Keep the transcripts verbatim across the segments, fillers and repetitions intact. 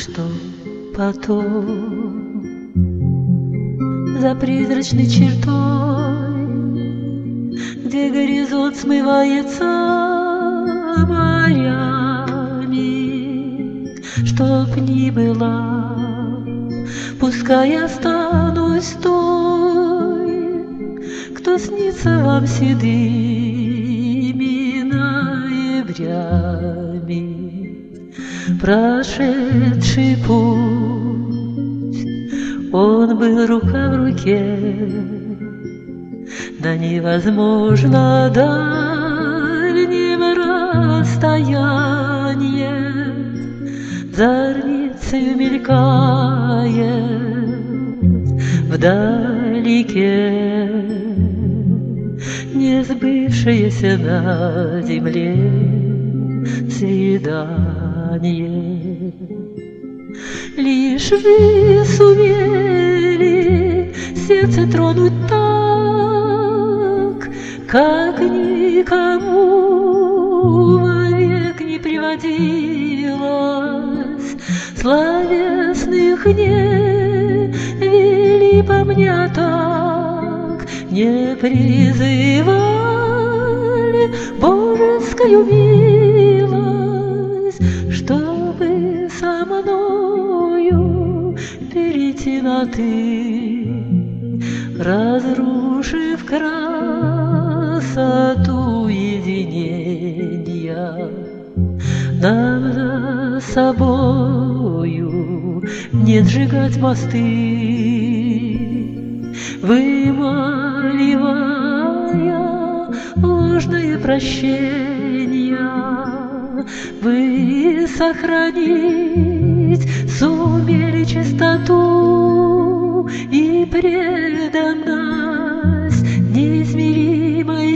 что потом за призрачной чертой, где горизонт смывается морями, чтоб ни было, пускай останусь той, кто снится вам седыми ноябрями. Прошедший путь, он был рука в руке, да невозможно дальним расстояние, зорницею мелькает вдалеке несбывшееся на земле свидание. Лишь вы сумели сердце тронуть так, как никому вовек не приводилось. Словесных не вели по мне так, не призывали божескую милость, чтобы со мною перейти на «ты», разрушив красоту единения. Нам за собою не сжигать мосты, вымаливая ложное прощение. Вы сохранить сумели чистоту и преданность неизмеримой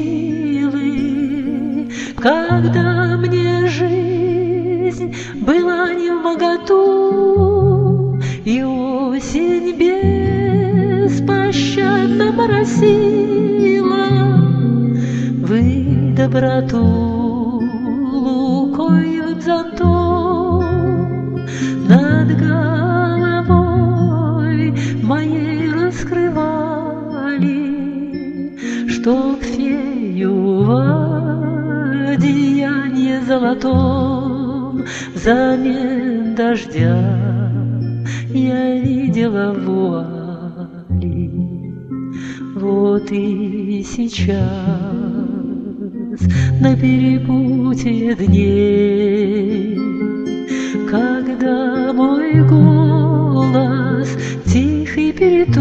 силы, когда мне жизнь была невмоготу, и осень беспощадно моросила. Вы доброту луковым зонтом над головой моей раскрывали, чтоб фею в одеянье золотом взамен дождя я видела вуали. Вот и сейчас на перепутье дней, когда мой голос тихий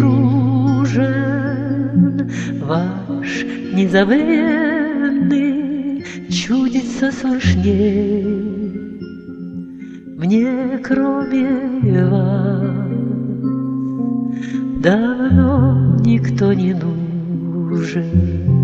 перетружен, ваш незабвенный чудится слышней. Мне кроме вас давно никто не нужен.